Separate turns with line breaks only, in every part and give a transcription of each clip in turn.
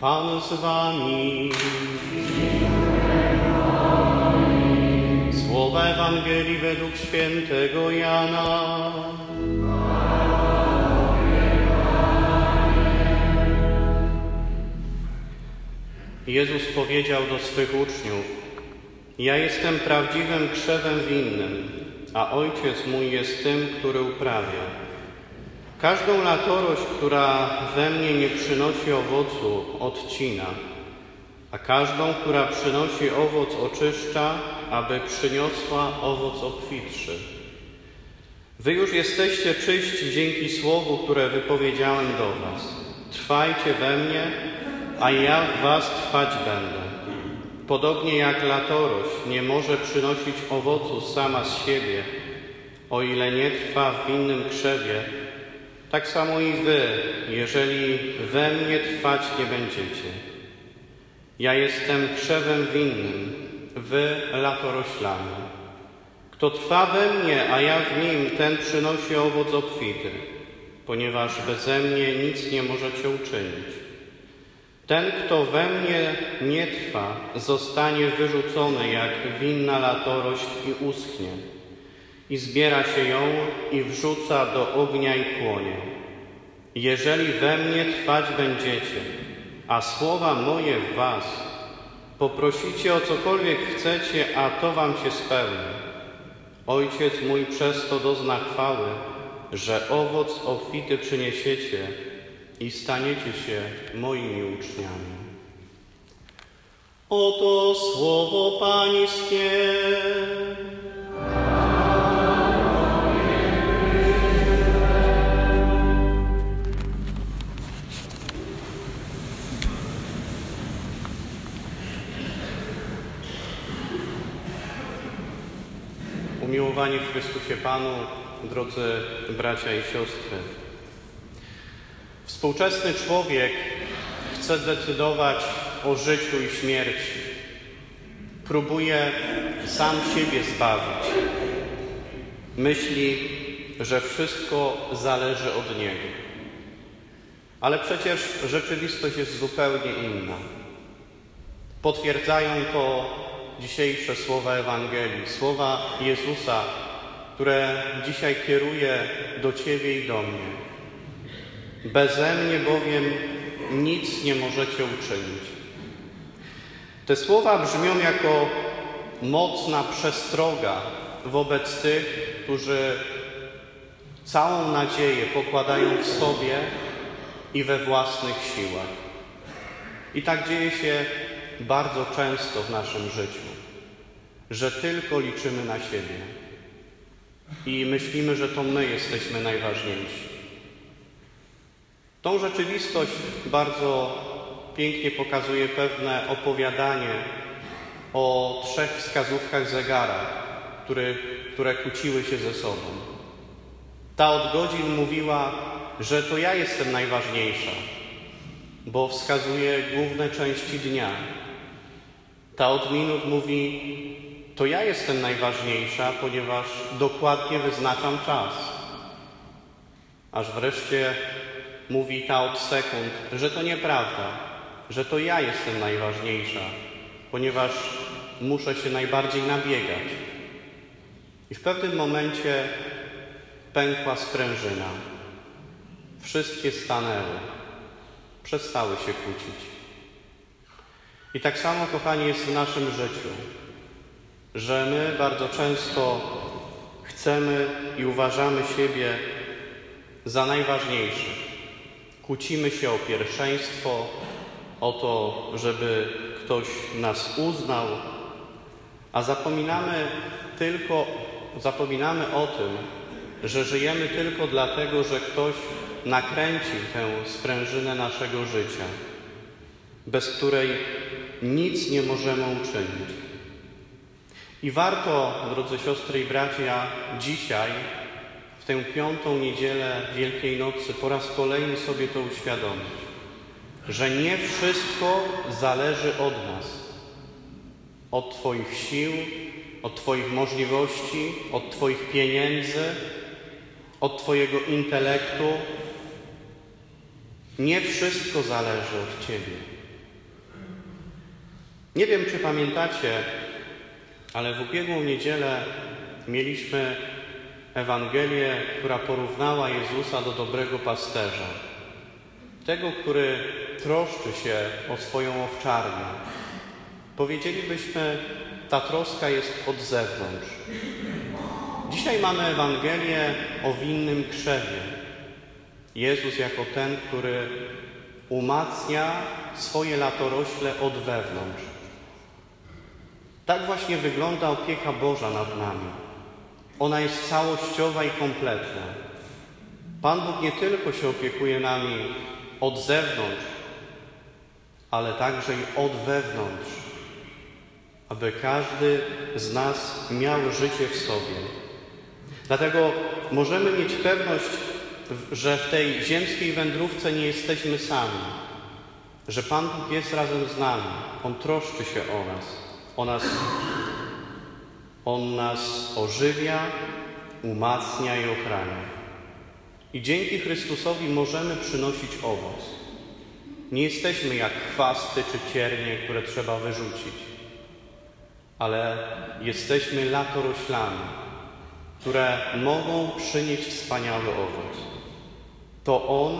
Pan z wami. Słowa Ewangelii według świętego Jana. Jezus powiedział do swych uczniów: ja jestem prawdziwym krzewem winnym, a Ojciec mój jest tym, który uprawia. Każdą latorość, która we mnie nie przynosi owocu, odcina, a każdą, która przynosi owoc, oczyszcza, aby przyniosła owoc obfitszy. Wy już jesteście czyści dzięki słowu, które wypowiedziałem do was. Trwajcie we mnie, a ja w was trwać będę. Podobnie jak latorość nie może przynosić owocu sama z siebie, o ile nie trwa w winnym krzewie, tak samo i wy, jeżeli we mnie trwać nie będziecie. Ja jestem krzewem winnym, wy latoroślami. Kto trwa we mnie, a ja w nim, ten przynosi owoc obfity, ponieważ beze mnie nic nie możecie uczynić. Ten, kto we mnie nie trwa, zostanie wyrzucony jak winna latorość i uschnie. I zbiera się ją i wrzuca do ognia i płonie. Jeżeli we mnie trwać będziecie, a słowa moje w was, poprosicie o cokolwiek chcecie, a to wam się spełni. Ojciec mój przez to dozna chwały, że owoc obfity przyniesiecie i staniecie się moimi uczniami. Oto słowo Pańskie. Umiłowani w Chrystusie Panu, drodzy bracia i siostry. Współczesny człowiek chce decydować o życiu i śmierci. Próbuje sam siebie zbawić. Myśli, że wszystko zależy od niego. Ale przecież rzeczywistość jest zupełnie inna. Potwierdzają to dzisiejsze słowa Ewangelii, słowa Jezusa, które dzisiaj kieruje do Ciebie i do mnie. Beze mnie bowiem nic nie możecie uczynić. Te słowa brzmią jako mocna przestroga wobec tych, którzy całą nadzieję pokładają w sobie i we własnych siłach. I tak dzieje się bardzo często w naszym życiu, że tylko liczymy na siebie i myślimy, że to my jesteśmy najważniejsi. Tą rzeczywistość bardzo pięknie pokazuje pewne opowiadanie o 3 wskazówkach zegara, które kłóciły się ze sobą. Ta od godzin mówiła, że to ja jestem najważniejsza, bo wskazuje główne części dnia. Ta od minut mówi, to ja jestem najważniejsza, ponieważ dokładnie wyznaczam czas. Aż wreszcie mówi ta od sekund, że to nieprawda, że to ja jestem najważniejsza, ponieważ muszę się najbardziej nabiegać. I w pewnym momencie pękła sprężyna. Wszystkie stanęły, przestały się kłócić. I tak samo, kochani, jest w naszym życiu, że my bardzo często chcemy i uważamy siebie za najważniejszych. Kłócimy się o pierwszeństwo, o to, żeby ktoś nas uznał, a zapominamy o tym, że żyjemy tylko dlatego, że ktoś nakręcił tę sprężynę naszego życia, bez której nic nie możemy uczynić. I warto, drodzy siostry i bracia, dzisiaj, w tę 5. niedzielę Wielkiej Nocy, po raz kolejny sobie to uświadomić, że nie wszystko zależy od nas, od Twoich sił, od Twoich możliwości, od Twoich pieniędzy, od Twojego intelektu. Nie wszystko zależy od Ciebie. Nie wiem, czy pamiętacie, ale w ubiegłą niedzielę mieliśmy Ewangelię, która porównała Jezusa do dobrego pasterza. Tego, który troszczy się o swoją owczarnię. Powiedzielibyśmy, ta troska jest od zewnątrz. Dzisiaj mamy Ewangelię o winnym krzewie. Jezus jako ten, który umacnia swoje latorośle od wewnątrz. Tak właśnie wygląda opieka Boża nad nami. Ona jest całościowa i kompletna. Pan Bóg nie tylko się opiekuje nami od zewnątrz, ale także i od wewnątrz, aby każdy z nas miał życie w sobie. Dlatego możemy mieć pewność, że w tej ziemskiej wędrówce nie jesteśmy sami, że Pan Bóg jest razem z nami. On troszczy się o nas. On nas ożywia, umacnia i ochrania. I dzięki Chrystusowi możemy przynosić owoc. Nie jesteśmy jak chwasty czy ciernie, które trzeba wyrzucić, ale jesteśmy latoroślami, które mogą przynieść wspaniały owoc. To On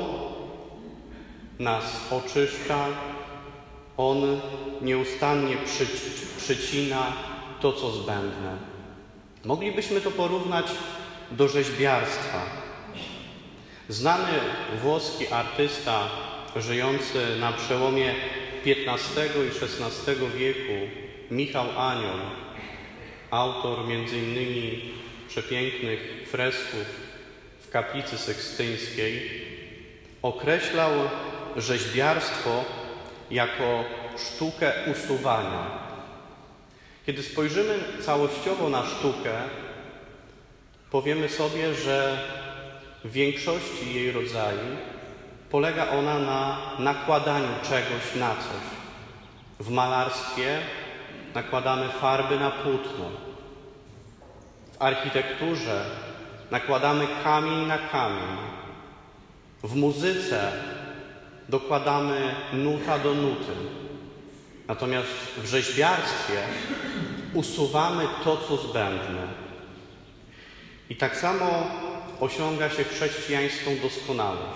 nas oczyszcza, On nieustannie przycina to, co zbędne. Moglibyśmy to porównać do rzeźbiarstwa. Znany włoski artysta żyjący na przełomie XV i XVI wieku, Michał Anioł, autor m.in. przepięknych fresków w kaplicy sykstyńskiej, określał rzeźbiarstwo jako sztukę usuwania. Kiedy spojrzymy całościowo na sztukę, powiemy sobie, że w większości jej rodzajów polega ona na nakładaniu czegoś na coś. W malarstwie nakładamy farby na płótno. W architekturze nakładamy kamień na kamień. W muzyce dokładamy nuta do nuty. Natomiast w rzeźbiarstwie usuwamy to, co zbędne. I tak samo osiąga się chrześcijańską doskonałość.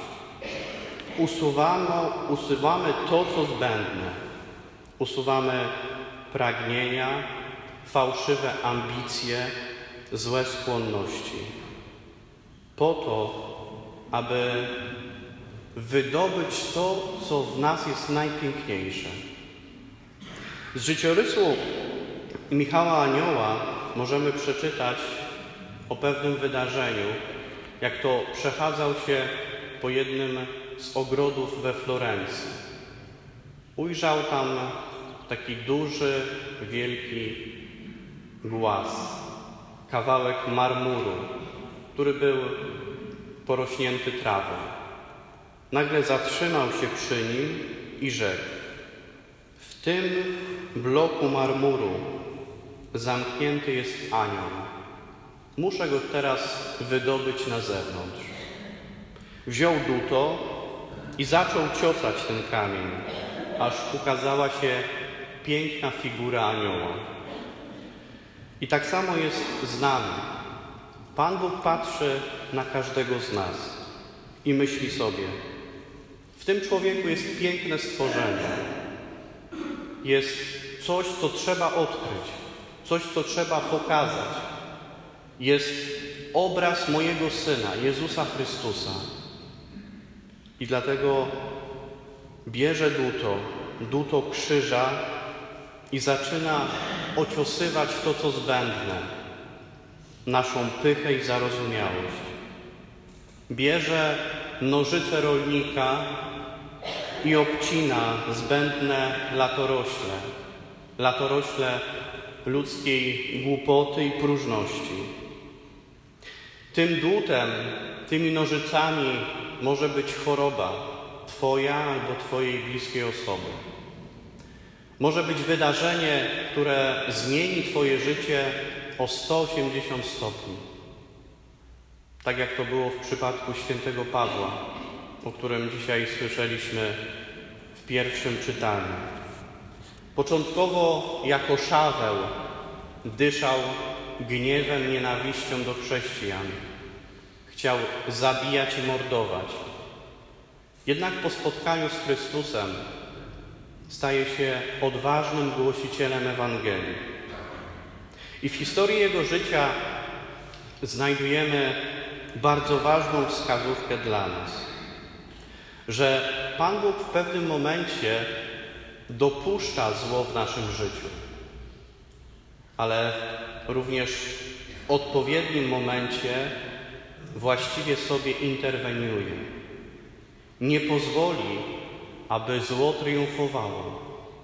Usuwamy to, co zbędne. Usuwamy pragnienia, fałszywe ambicje, złe skłonności. Po to, aby wydobyć to, co w nas jest najpiękniejsze. Z życiorysu Michała Anioła możemy przeczytać o pewnym wydarzeniu, jak to przechadzał się po jednym z ogrodów we Florencji. Ujrzał tam taki duży, wielki głaz, kawałek marmuru, który był porośnięty trawą. Nagle zatrzymał się przy nim i rzekł: w tym bloku marmuru zamknięty jest anioł. Muszę go teraz wydobyć na zewnątrz. Wziął dłuto i zaczął ciosać ten kamień, aż ukazała się piękna figura anioła. I tak samo jest z nami. Pan Bóg patrzy na każdego z nas i myśli sobie: w tym człowieku jest piękne stworzenie. Jest coś, co trzeba odkryć, coś, co trzeba pokazać. Jest obraz mojego Syna, Jezusa Chrystusa. I dlatego bierze dłuto krzyża i zaczyna ociosywać to, co zbędne, naszą pychę i zarozumiałość. Bierze nożyce rolnika i obcina zbędne latorośle ludzkiej głupoty i próżności. Tym dłutem, tymi nożycami może być choroba Twoja albo Twojej bliskiej osoby. Może być wydarzenie, które zmieni Twoje życie o 180 stopni. Tak jak to było w przypadku świętego Pawła, o którym dzisiaj słyszeliśmy w pierwszym czytaniu. Początkowo jako Szaweł dyszał gniewem, nienawiścią do chrześcijan. Chciał zabijać i mordować. Jednak po spotkaniu z Chrystusem staje się odważnym głosicielem Ewangelii. I w historii jego życia znajdujemy bardzo ważną wskazówkę dla nas, że Pan Bóg w pewnym momencie dopuszcza zło w naszym życiu, ale również w odpowiednim momencie właściwie sobie interweniuje. Nie pozwoli, aby zło triumfowało.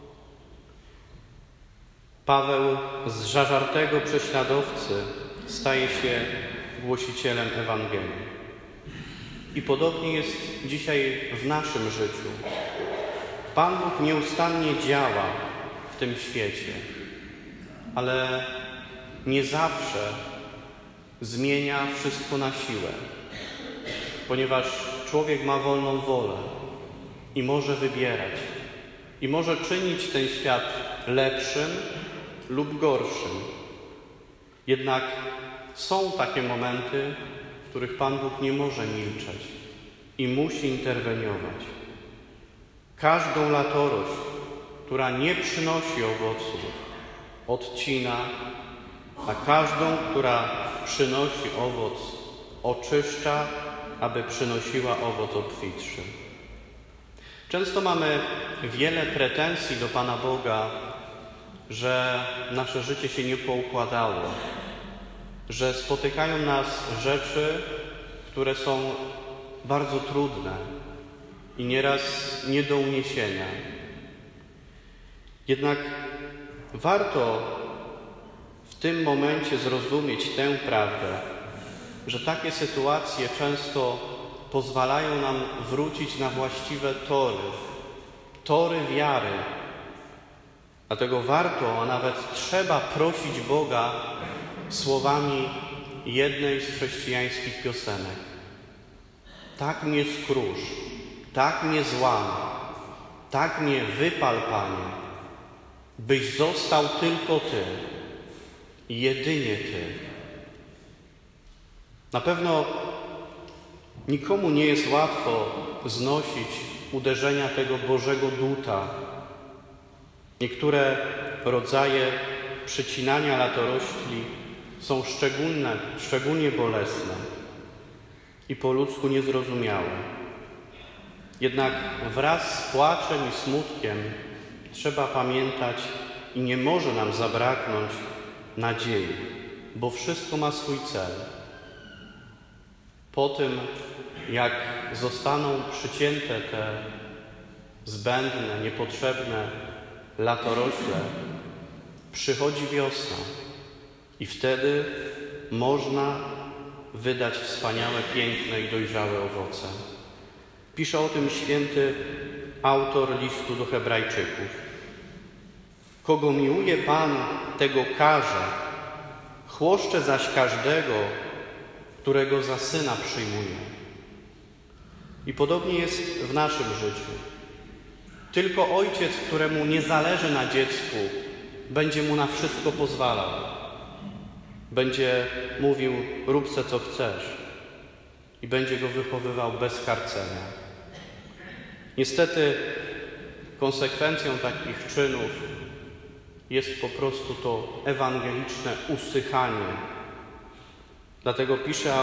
Paweł z zażartego prześladowcy staje się głosicielem Ewangelii. I podobnie jest dzisiaj w naszym życiu. Pan Bóg nieustannie działa w tym świecie, ale nie zawsze zmienia wszystko na siłę, ponieważ człowiek ma wolną wolę i może wybierać, i może czynić ten świat lepszym lub gorszym. Jednak są takie momenty, w których Pan Bóg nie może milczeć i musi interweniować. Każdą latorość, która nie przynosi owocu, odcina, a każdą, która przynosi owoc, oczyszcza, aby przynosiła owoc obfitszy. Często mamy wiele pretensji do Pana Boga, że nasze życie się nie poukładało, że spotykają nas rzeczy, które są bardzo trudne i nieraz nie do uniesienia. Jednak warto w tym momencie zrozumieć tę prawdę, że takie sytuacje często pozwalają nam wrócić na właściwe tory wiary. Dlatego warto, a nawet trzeba prosić Boga słowami jednej z chrześcijańskich piosenek. Tak mnie skrusz, tak mnie złam, tak mnie wypal, Panie, byś został tylko Ty, jedynie Ty. Na pewno nikomu nie jest łatwo znosić uderzenia tego Bożego dłuta. Niektóre rodzaje przycinania latorośli są szczególnie bolesne i po ludzku niezrozumiałe. Jednak wraz z płaczem i smutkiem trzeba pamiętać i nie może nam zabraknąć nadziei, bo wszystko ma swój cel. Po tym, jak zostaną przycięte te zbędne, niepotrzebne latorośle, przychodzi wiosna i wtedy można wydać wspaniałe, piękne i dojrzałe owoce. Pisze o tym święty autor listu do Hebrajczyków. Kogo miłuje Pan, tego karze, chłoszcze zaś każdego, którego za syna przyjmuje. I podobnie jest w naszym życiu. Tylko ojciec, któremu nie zależy na dziecku, będzie mu na wszystko pozwalał. Będzie mówił, rób se co chcesz i będzie go wychowywał bez karcenia. Niestety konsekwencją takich czynów jest po prostu to ewangeliczne usychanie. Dlatego pisze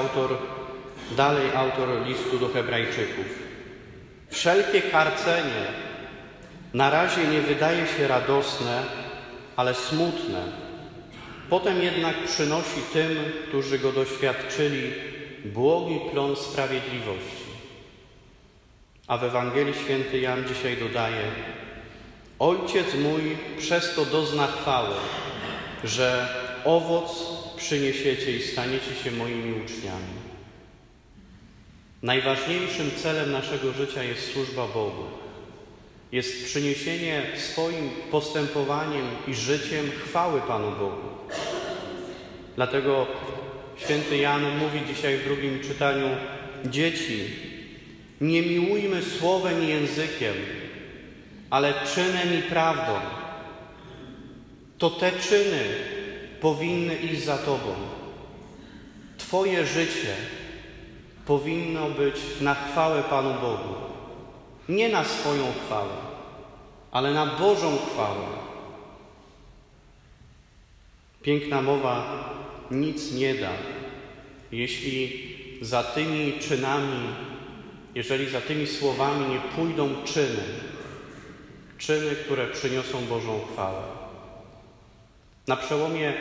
autor listu do Hebrajczyków. Wszelkie karcenie na razie nie wydaje się radosne, ale smutne. Potem jednak przynosi tym, którzy go doświadczyli, błogi plon sprawiedliwości. A w Ewangelii święty Jan dzisiaj dodaje: Ojciec mój przez to dozna chwały, że owoc przyniesiecie i staniecie się moimi uczniami. Najważniejszym celem naszego życia jest służba Bogu. Jest przyniesienie swoim postępowaniem i życiem chwały Panu Bogu. Dlatego święty Jan mówi dzisiaj w drugim czytaniu: dzieci, nie miłujmy słowem i językiem, ale czynem i prawdą. to te czyny powinny iść za Tobą. Twoje życie powinno być na chwałę Panu Bogu. Nie na swoją chwałę, ale na Bożą chwałę. Piękna mowa nic nie da, jeśli za tymi czynami, jeżeli za tymi słowami nie pójdą czyny, które przyniosą Bożą chwałę. Na przełomie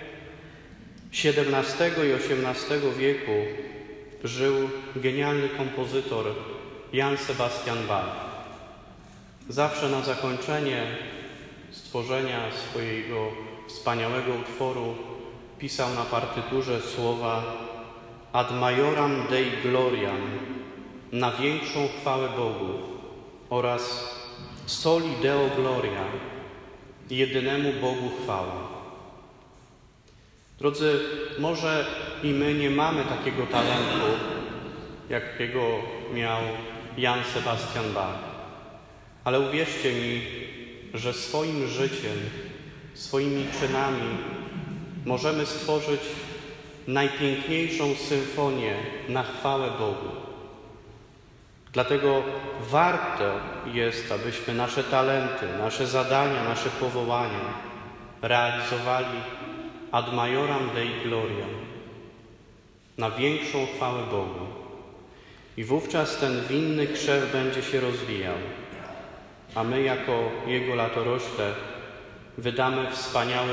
XVII i XVIII wieku żył genialny kompozytor Jan Sebastian Bach. Zawsze na zakończenie stworzenia swojego wspaniałego utworu pisał na partyturze słowa Ad majoram Dei gloriam, na większą chwałę Bogu, oraz Soli Deo gloria, jedynemu Bogu chwała. Drodzy, może i my nie mamy takiego talentu, jakiego miał Jan Sebastian Bach, ale uwierzcie mi, że swoim życiem, swoimi czynami możemy stworzyć najpiękniejszą symfonię na chwałę Bogu. Dlatego warto jest, abyśmy nasze talenty, nasze zadania, nasze powołania realizowali ad majoram Dei gloria, na większą chwałę Bogu. I wówczas ten winny krzew będzie się rozwijał, a my jako jego latorośle wydamy wspaniały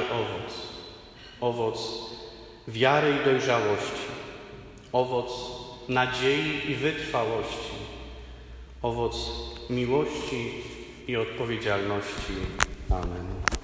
owoc wiary i dojrzałości, owoc nadziei i wytrwałości, owoc miłości i odpowiedzialności. Amen.